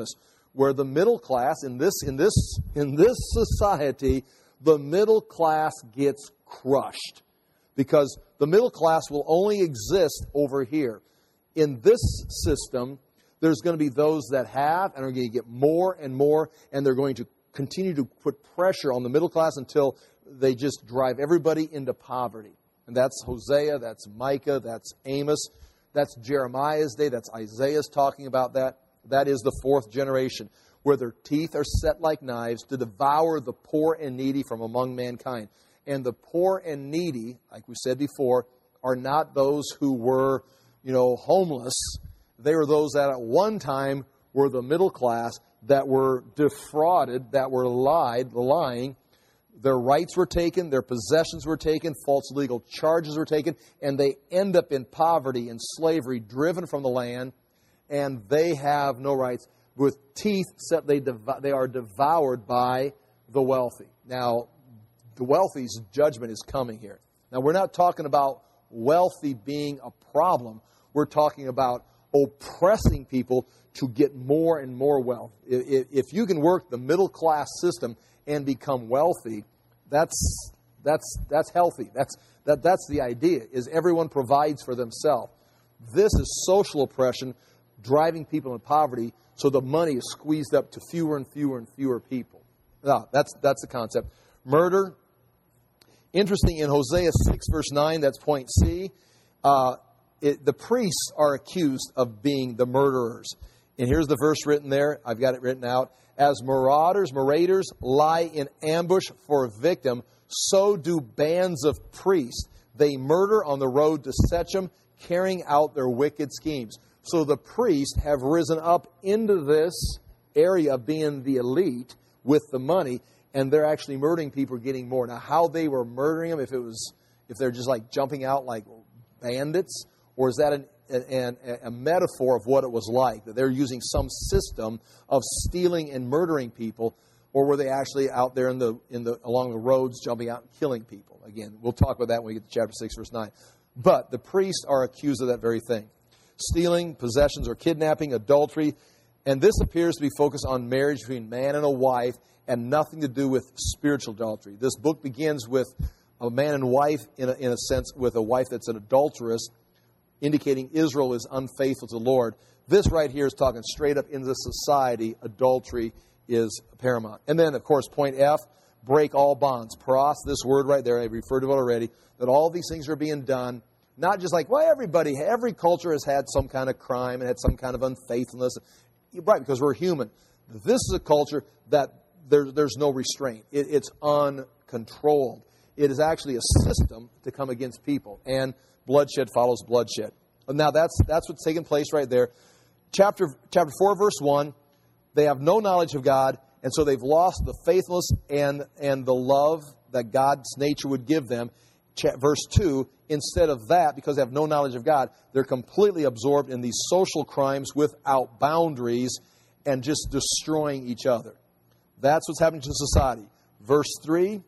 where the middle class, in this, in this, in this society, the middle class gets crushed. Because the middle class will only exist over here. In this system, there's going to be those that have and are going to get more and more, and they're going to continue to put pressure on the middle class until they just drive everybody into poverty. And that's Hosea, that's Micah, that's Amos, that's Jeremiah's day, that's Isaiah's talking about that. That is the fourth generation, where their teeth are set like knives to devour the poor and needy from among mankind. And the poor and needy, like we said before, are not those who were, you know, homeless. They were those that at one time were the middle class, that were defrauded, that were lied, lying. Their rights were taken, their possessions were taken, false legal charges were taken, and they end up in poverty and slavery, driven from the land, and they have no rights. With teeth set, they, dev- they are devoured by the wealthy. Now, the wealthy's judgment is coming here. Now, we're not talking about wealthy being a problem. We're talking about oppressing people to get more and more wealth. If you can work the middle class system and become wealthy, that's that's that's healthy. That's that that's the idea, is everyone provides for themselves. This is social oppression, driving people in poverty, so the money is squeezed up to fewer and fewer and fewer people. Now, that's that's the concept. Murder. Interesting, in Hosea six, verse nine, that's point C, uh, it, the priests are accused of being the murderers. And here's the verse written there. I've got it written out. As marauders, marauders lie in ambush for a victim, so do bands of priests. They murder on the road to Shechem, carrying out their wicked schemes. So the priests have risen up into this area of being the elite with the money, and they're actually murdering people, getting more. Now, how they were murdering them, if it was, if they're just like jumping out like bandits, or is that an, an, a metaphor of what it was like, that they're using some system of stealing and murdering people, or were they actually out there in the in the along the roads jumping out and killing people? Again, we'll talk about that when we get to chapter six, verse nine. But the priests are accused of that very thing: stealing, possessions, or kidnapping, adultery. And this appears to be focused on marriage between man and a wife, and nothing to do with spiritual adultery. This book begins with a man and wife, in a, in a sense, with a wife that's an adulteress, indicating Israel is unfaithful to the Lord. This right here is talking straight up in the society. Adultery is paramount. And then, of course, point F, break all bonds. Paros, this word right there, I referred to it already, that all these things are being done, not just like, well, everybody, every culture has had some kind of crime and had some kind of unfaithfulness. Right, because we're human. This is a culture that there, there's no restraint. It, it's uncontrolled. It is actually a system to come against people. And bloodshed follows bloodshed. Now, that's that's what's taking place right there. Chapter, chapter four, verse one, they have no knowledge of God, and so they've lost the faithfulness and, and the love that God's nature would give them. Verse two, instead of that, because they have no knowledge of God, they're completely absorbed in these social crimes without boundaries and just destroying each other. That's what's happening to society. Verse three,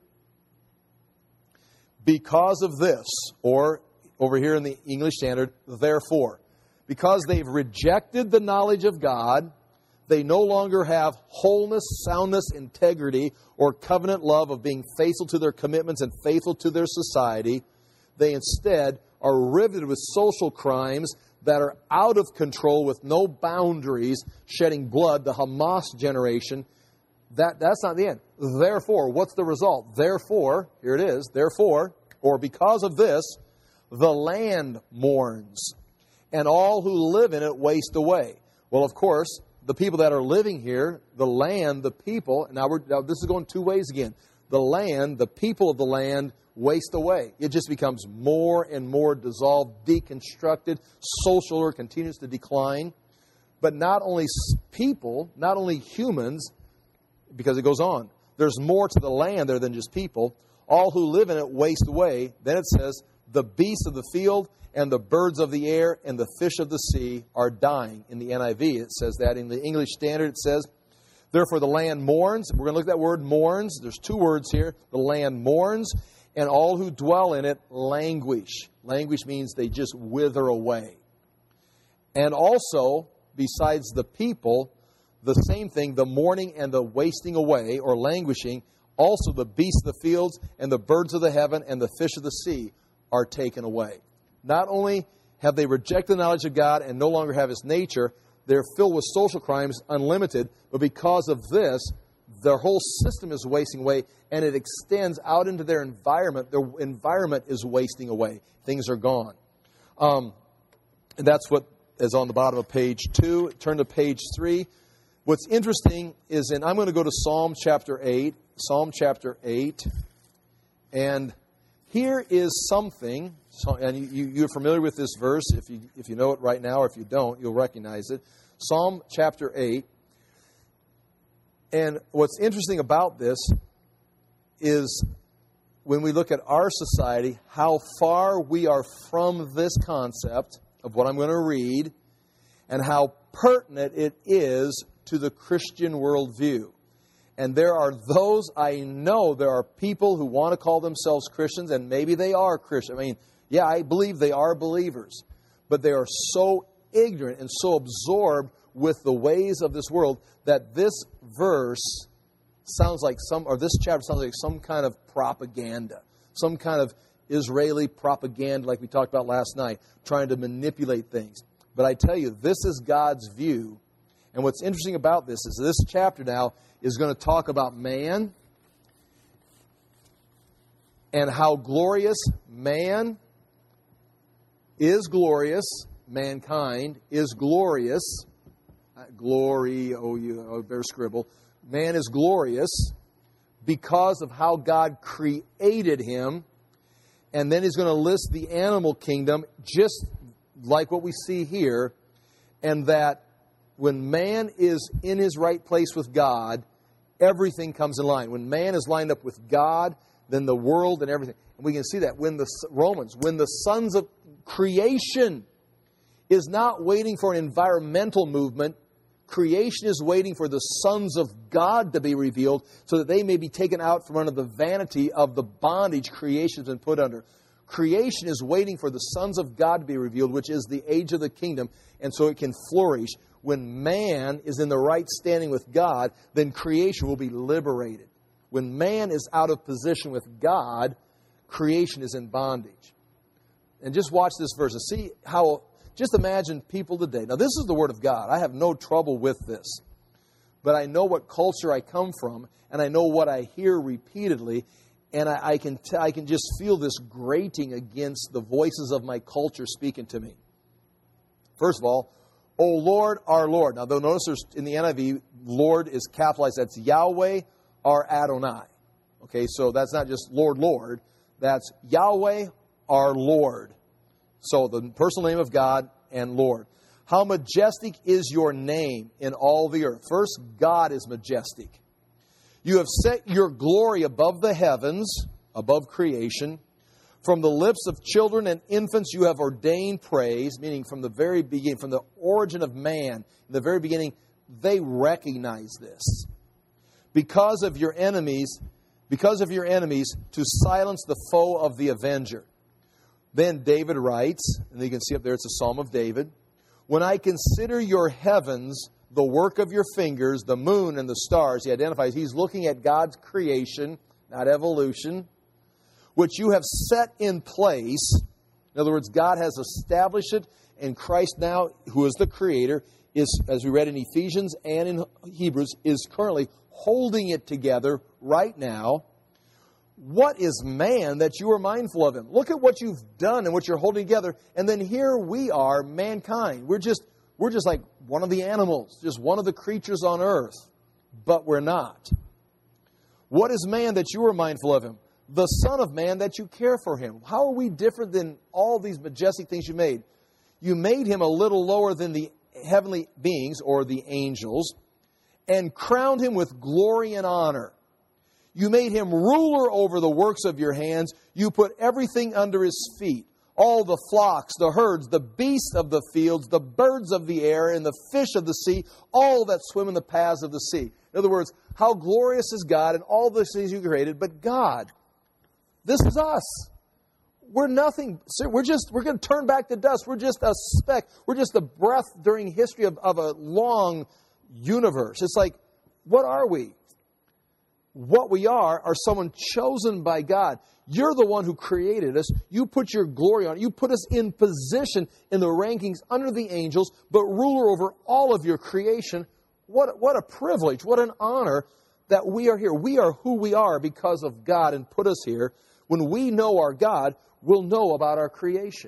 because of this, or over here in the English Standard, therefore, because they've rejected the knowledge of God, they no longer have wholeness, soundness, integrity, or covenant love of being faithful to their commitments and faithful to their society. They instead are riveted with social crimes that are out of control with no boundaries, shedding blood, the Hamas generation. That, that's not the end. Therefore, what's the result? Therefore, here it is, therefore, or because of this, the land mourns, and all who live in it waste away. Well, of course, the people that are living here, the land, the people, now, we're, now this is going two ways again. The land, the people of the land waste away. It just becomes more and more dissolved, deconstructed. Social order continues to decline. But not only people, not only humans, because it goes on. There's more to the land there than just people. All who live in it waste away. Then it says, the beasts of the field and the birds of the air and the fish of the sea are dying. In the N I V, it says that. In the English Standard, it says, therefore the land mourns. We're going to look at that word mourns. There's two words here. The land mourns, and all who dwell in it languish. Languish means they just wither away. And also, besides the people, the same thing, the mourning and the wasting away or languishing, also the beasts of the fields and the birds of the heaven and the fish of the sea are taken away. Not only have they rejected the knowledge of God and no longer have His nature, they're filled with social crimes, unlimited, but because of this, their whole system is wasting away, and it extends out into their environment. Their environment is wasting away. Things are gone. Um, and that's what is on the bottom of page two. Turn to page three. What's interesting is, and I'm going to go to Psalm chapter eight. Psalm chapter eight. And here is something, and you, you're familiar with this verse. If you, if you know it right now, or if you don't, you'll recognize it. Psalm chapter eight. And what's interesting about this is when we look at our society, how far we are from this concept of what I'm going to read and how pertinent it is to the Christian worldview. And there are those, I know there are people who want to call themselves Christians, and maybe they are Christian. I mean, yeah, I believe they are believers. But they are so ignorant and so absorbed with the ways of this world that this verse sounds like some, or this chapter sounds like some kind of propaganda, some kind of Israeli propaganda like we talked about last night, trying to manipulate things. But I tell you, this is God's view. And what's interesting about this is this chapter now is going to talk about man and how glorious man is glorious, mankind is glorious. Glory, oh, you oh, better scribble. Man is glorious because of how God created him. And then he's going to list the animal kingdom, just like what we see here. And that when man is in his right place with God, everything comes in line. When man is lined up with God, then the world and everything. And we can see that when the Romans, when the sons of creation is not waiting for an environmental movement, creation is waiting for the sons of God to be revealed so that they may be taken out from under the vanity of the bondage creation has been put under. Creation is waiting for the sons of God to be revealed, which is the age of the kingdom, and so it can flourish. When man is in the right standing with God, then creation will be liberated. When man is out of position with God, creation is in bondage. And just watch this verse and see how... Just imagine people today. Now, this is the Word of God. I have no trouble with this. But I know what culture I come from, and I know what I hear repeatedly, and I, I can t- I can just feel this grating against the voices of my culture speaking to me. First of all, O Lord, our Lord. Now, they'll notice there's, in the N I V, Lord is capitalized. That's Yahweh, our Adonai. Okay, so that's not just Lord, Lord. That's Yahweh, our Lord. So the personal name of God and Lord. How majestic is your name in all the earth. First, God is majestic. You have set your glory above the heavens, above creation. From the lips of children and infants you have ordained praise, meaning from the very beginning, from the origin of man, in the very beginning, they recognize this. Because of your enemies, because of your enemies, to silence the foe of the avenger. Then David writes, and you can see up there, it's a Psalm of David. When I consider your heavens, the work of your fingers, the moon and the stars, he identifies, he's looking at God's creation, not evolution, which you have set in place. In other words, God has established it, and Christ now, who is the Creator, is, as we read in Ephesians and in Hebrews, is currently holding it together right now. What is man that you are mindful of him? Look at what you've done and what you're holding together. And then here we are, mankind. We're just we're just like one of the animals, just one of the creatures on earth. But we're not. What is man that you are mindful of him? The Son of Man that you care for him. How are we different than all these majestic things you made? You made him a little lower than the heavenly beings or the angels and crowned him with glory and honor. You made him ruler over the works of your hands. You put everything under his feet. All the flocks, the herds, the beasts of the fields, the birds of the air, and the fish of the sea, all that swim in the paths of the sea. In other words, how glorious is God and all the things you created, but God. This is us. We're nothing. We're just, we're going to turn back to dust. We're just a speck. We're just a breath during history of, of a long universe. It's like, what are we? What we are are someone chosen by God. You're the one who created us. You put your glory on it. You put us in position in the rankings under the angels, but ruler over all of your creation. What, what a privilege, what an honor that we are here. We are who we are because of God and put us here. When we know our God, we'll know about our creation.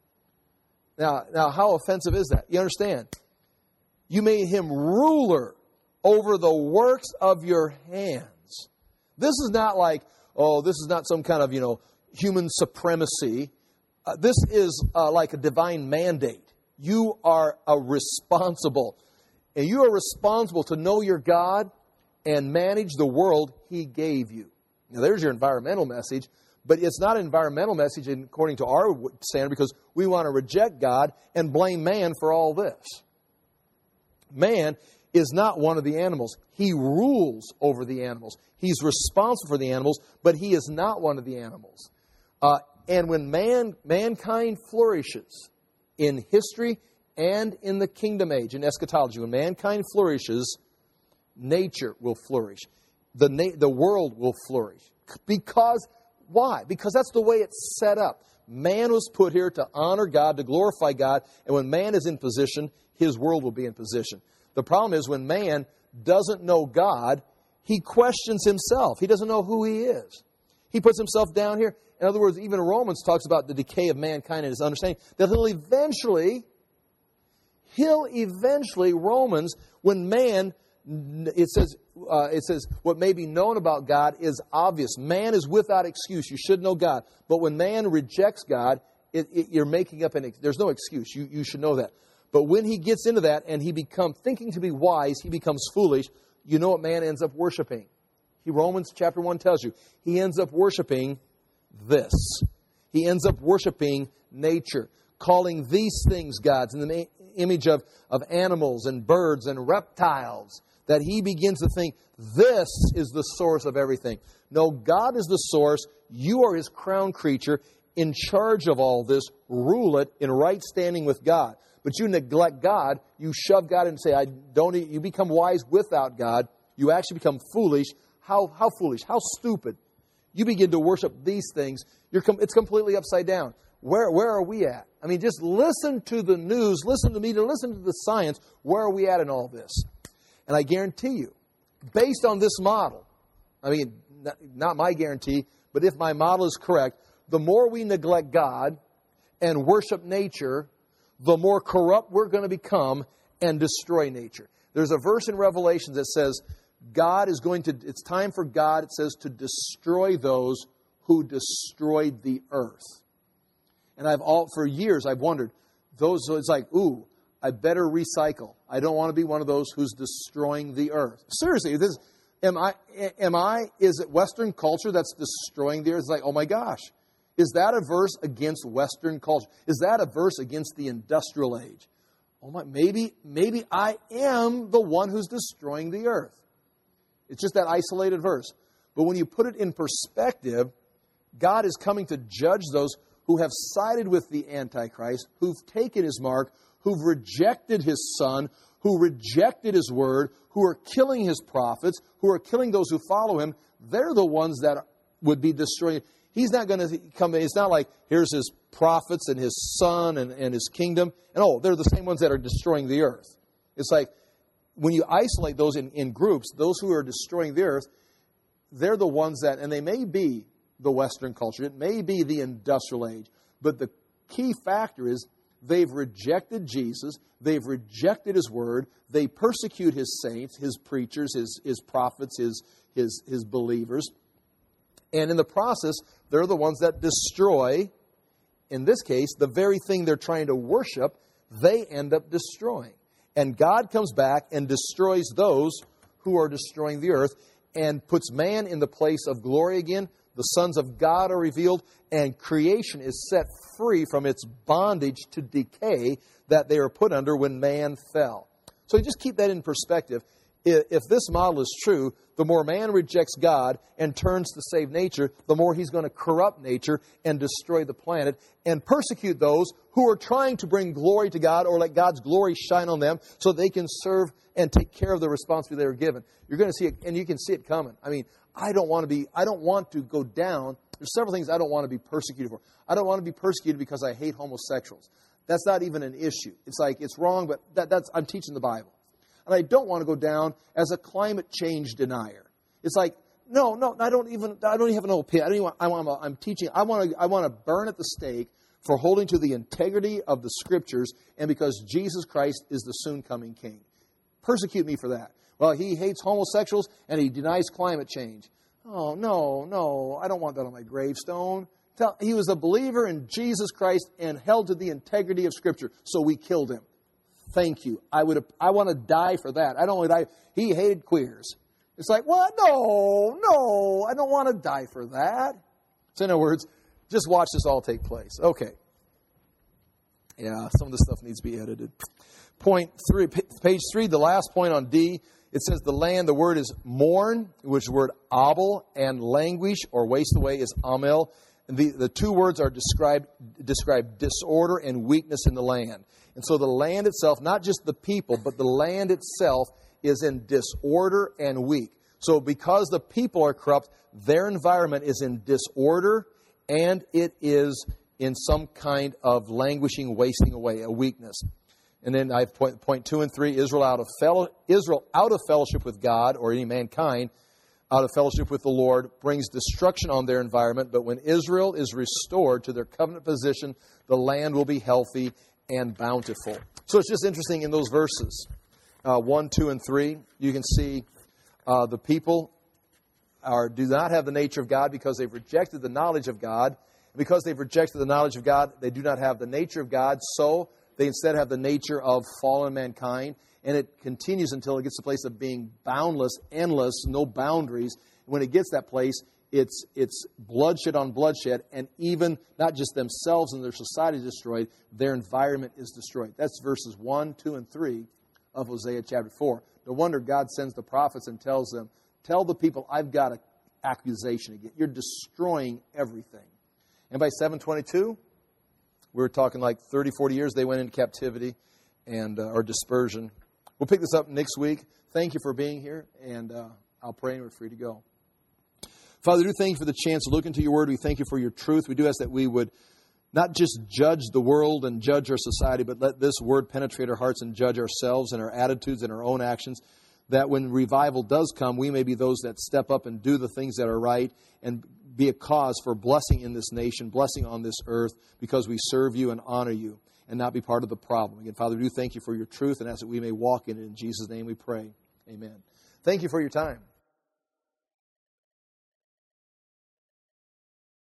Now, now, how offensive is that? You understand? You made him ruler over the works of your hands. This is not like, oh, this is not some kind of, you know, human supremacy. Uh, this is uh, like a divine mandate. You are a responsible. And you are responsible to know your God and manage the world he gave you. Now, there's your environmental message. But it's not an environmental message according to our standard, because we want to reject God and blame man for all this. Man is not one of the animals. He rules over the animals. He's responsible for the animals, but he is not one of the animals. Uh, and when man mankind flourishes in history and in the kingdom age, in eschatology, when mankind flourishes, nature will flourish. The, na- the world will flourish. Because Why? Because that's the way it's set up. Man was put here to honor God, to glorify God, and when man is in position, his world will be in position. The problem is when man doesn't know God, he questions himself. He doesn't know who he is. He puts himself down here. In other words, even Romans talks about the decay of mankind and his understanding, that he'll eventually, he'll eventually, Romans, when man, it says, uh, it says, what may be known about God is obvious. Man is without excuse. You should know God. But when man rejects God, it, it, you're making up an, there's no excuse. You, you should know that. But when he gets into that and he becomes, thinking to be wise, he becomes foolish, you know what man ends up worshiping? He, Romans chapter one tells you, he ends up worshiping this. He ends up worshiping nature, calling these things gods in the image of, of animals and birds and reptiles, that he begins to think this is the source of everything. No, God is the source. You are his crown creature, in charge of all this. Rule it in right standing with God. But you neglect God. You shove God and say, I don't. You become wise without God. You actually become foolish. How, how foolish? How stupid? You begin to worship these things. You're com- it's completely upside down. Where, where are we at? I mean, just listen to the news, listen to media, listen to the science. Where are we at in all this? And I guarantee you, based on this model, I mean, not, not my guarantee, but if my model is correct, the more we neglect God and worship nature, the more corrupt we're going to become and destroy nature. There's a verse in Revelation that says, God is going to, it's time for God, it says, to destroy those who destroyed the earth. And I've all, for years, I've wondered, those, so it's like, ooh, I better recycle. I don't want to be one of those who's destroying the earth. Seriously, this, am I, am I, is it Western culture that's destroying the earth? It's like, oh my gosh. Is that a verse against Western culture? Is that a verse against the industrial age? Oh my, maybe, maybe I am the one who's destroying the earth. It's just that isolated verse. But when you put it in perspective, God is coming to judge those who have sided with the Antichrist, who've taken his mark, who've rejected his son, who rejected his word, who are killing his prophets, who are killing those who follow him. They're the ones that would be destroyed. He's not going to come, it's not like here's his prophets and his son and, and his kingdom. And oh, they're the same ones that are destroying the earth. It's like when you isolate those in, in groups, those who are destroying the earth, they're the ones that, and they may be the Western culture, it may be the industrial age, but the key factor is they've rejected Jesus, they've rejected his word, they persecute his saints, his preachers, his, his prophets, his, his, his believers. And in the process, they're the ones that destroy, in this case, the very thing they're trying to worship, they end up destroying. And God comes back and destroys those who are destroying the earth and puts man in the place of glory again. The sons of God are revealed, and creation is set free from its bondage to decay that they were put under when man fell. So you just keep that in perspective. If this model is true, the more man rejects God and turns to save nature, the more he's going to corrupt nature and destroy the planet and persecute those who are trying to bring glory to God or let God's glory shine on them so they can serve and take care of the responsibility they were given. You're going to see it, and you can see it coming. I mean, I don't want to be, I don't want to go down. There's several things I don't want to be persecuted for. I don't want to be persecuted because I hate homosexuals. That's not even an issue. It's like, it's wrong, but that, that's, I'm teaching the Bible. And I don't want to go down as a climate change denier. It's like, no, no, I don't even, I don't even have an opinion. I don't even want, I want, I'm teaching, I want to, I want to burn at the stake for holding to the integrity of the Scriptures and because Jesus Christ is the soon coming King. Persecute me for that. Well, he hates homosexuals and he denies climate change. Oh, no, no, I don't want that on my gravestone. Tell, he was a believer in Jesus Christ and held to the integrity of Scripture, so we killed him. Thank you. I would. I want to die for that. I don't want to die. He hated queers. It's like, what? No, no, I don't want to die for that. So in other words, just watch this all take place. Okay. Yeah, some of this stuff needs to be edited. Point three, page three, the last point on D, it says the land, the word is mourn, which is the word abel, and languish or waste away is amel. And the, the two words are described describe disorder and weakness in the land. And so the land itself, not just the people, but the land itself is in disorder and weak. So because the people are corrupt, their environment is in disorder and it is in some kind of languishing, wasting away, a weakness. And then I have point, point two and three, Israel out of fellow, Israel out of fellowship with God or any mankind, out of fellowship with the Lord, brings destruction on their environment. But when Israel is restored to their covenant position, the land will be healthy and bountiful. So it's just interesting in those verses, uh, one, two, and three, you can see uh, the people are do not have the nature of God because they've rejected the knowledge of God. Because they've rejected the knowledge of God, they do not have the nature of God, so they instead have the nature of fallen mankind. And it continues until it gets to the place of being boundless, endless, no boundaries. When it gets that place, it's it's bloodshed on bloodshed, and even not just themselves and their society is destroyed, their environment is destroyed. That's verses one, two, and three of Hosea chapter four. No wonder God sends the prophets and tells them, tell the people, I've got an accusation again. You're destroying everything. And by seven twenty-two, we were talking like thirty, forty years, they went into captivity and uh, or dispersion. We'll pick this up next week. Thank you for being here, and uh, I'll pray and we're free to go. Father, we do thank you for the chance to look into your word. We thank you for your truth. We do ask that we would not just judge the world and judge our society, but let this word penetrate our hearts and judge ourselves and our attitudes and our own actions, that when revival does come, we may be those that step up and do the things that are right and be a cause for blessing in this nation, blessing on this earth, because we serve you and honor you and not be part of the problem. Again, Father, we do thank you for your truth and ask that we may walk in it. In Jesus' name we pray. Amen. Thank you for your time.